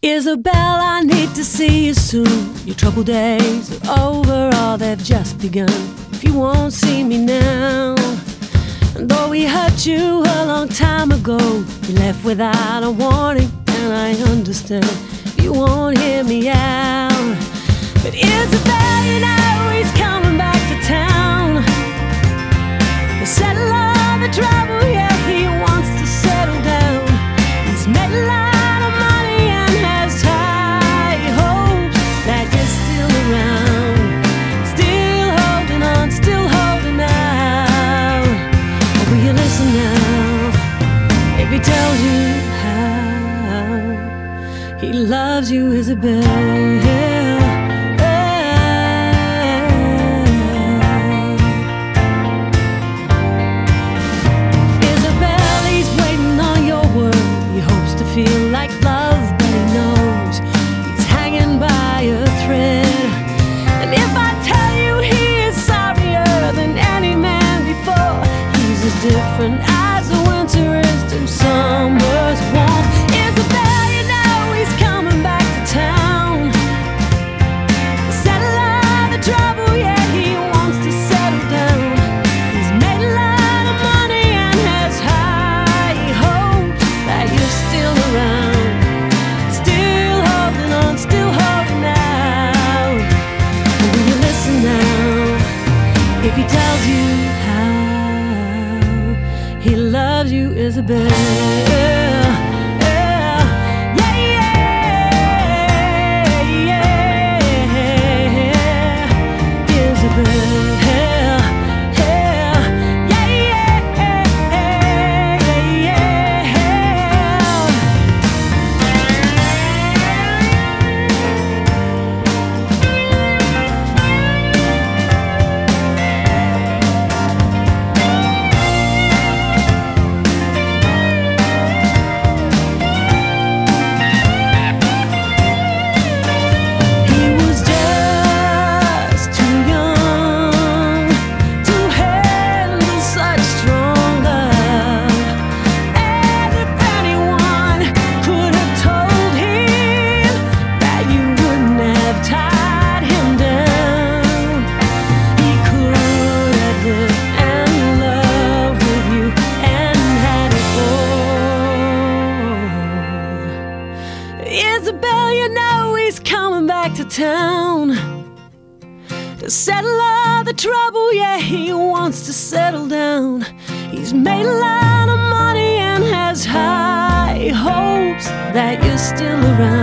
Isabel, I need to see you soon. Your troubled days are over, or they've just begun. If you won't see me now, and though we hurt you a long time ago, you left without a warning, and I understand you won't hear me out. But Isabel, you know he's coming back to town to settle all the trouble. Yeah, he wants to settle down. He's made a lot of money and has high hopes that you're still around, still holding on, still holding out. Or will you listen now if he tells you how he loves you, Isabel? Feel like love, but he knows he's hanging by a thread. And if I tell you he is sorrier than any man before, he's as different as the winter is to summer's warmth. Isabel, you know he's coming back to town to settle all the trouble. Yeah, he wants to settle down. He's made a lot of money and has high hopes that you're still around, still holding on, still holding out. But will you listen now if he tells you how he loves you, Isabel? Isabel, you know he's coming back to town to settle all the trouble. Yeah, he wants to settle down. He's made a lot of money and has high hopes that you're still around.